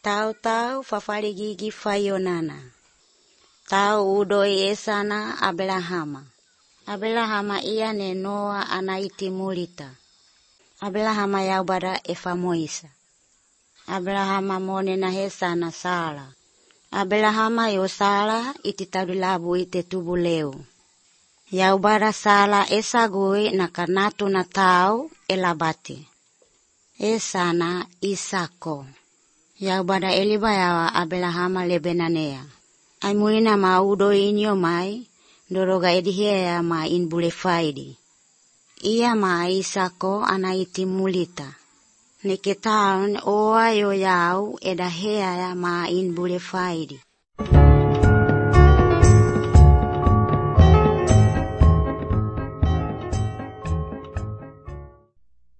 Tau fafarigigi fayonana. Tau udoi esana Abrahama. Abrahama iya ne Noa anaiti mulita. Abrahama yaubada efamoisa. Abrahama mone na hesana Sara. Abrahama yo Sara iti tabilabu ite tubuleu. Yaubada Sara esagui na kanatu na tau elabati. Esana Isako. Yaubada elibayawa Abrahama lebenanea. Ai mulina maudo inyo mai, doroga edihea ma inbule faidi. Ia ma Isako anaiti mulita. Neketaun oa yo yau edahea ma inbule faidi.